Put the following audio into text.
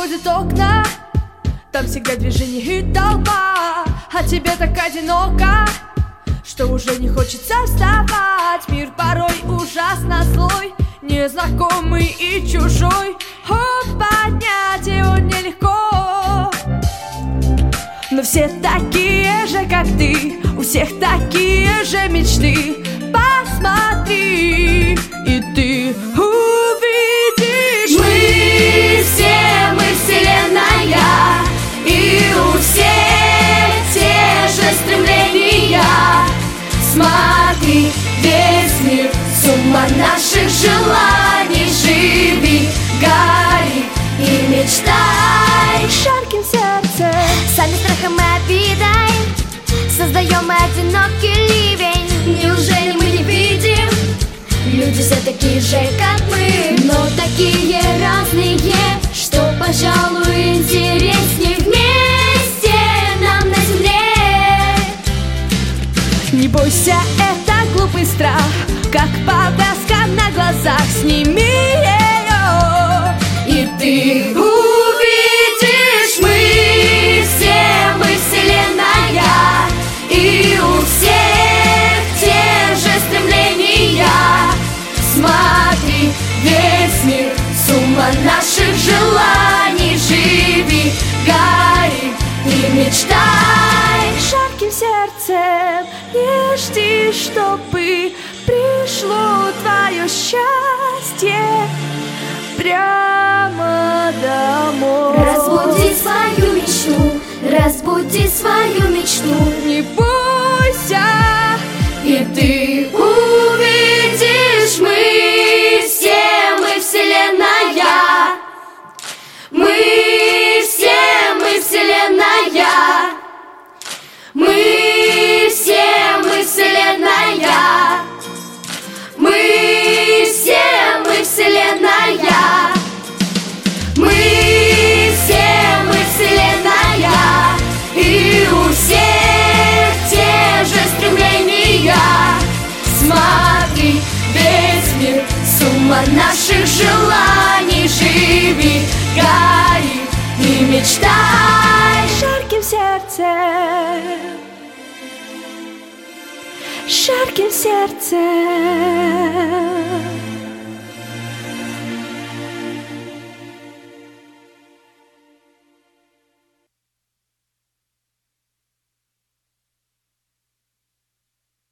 выходят окна, там всегда движение и толпа, а тебе так одиноко, что уже не хочется вставать. Мир порой ужасно злой, незнакомый и чужой. Поднять его нелегко, но все такие же, как ты, у всех такие же мечты. Посмотри, и ты увидишь. Мы вселенная, и у всех те же стремления. Смотри, весь мир, сумма наших желаний. Живи, гори и мечтай. Жарким сердцем, Сами страхом и обидой создаем мы одинокий ливень. Неужели мы не видим? Люди все такие же, как мы, но такие разные, что, пожалуй, интереснее вместе нам на земле. не бойся, это глупый страх, как повязка на глазах. Сними ее, И ты увидишь, мы вселенная, и у всех те же стремления. Смотри, весь мир, сумма наших желаний. Живи, гори и мечтай. жарким сердцем не жди, чтобы пришло твое счастье прямо домой. Разбуди свою мечту, разбуди свою мечту. Не бойся, И ты увидишь, мы вселенная. Мы вселенная. Мы вселенная. Мы вселенная. Мы вселенная. И у всех те же стремления. Смотри, весь мир, сумма наших желаний. Живи, гори и мечтай. жарким сердцем, жарким сердцем.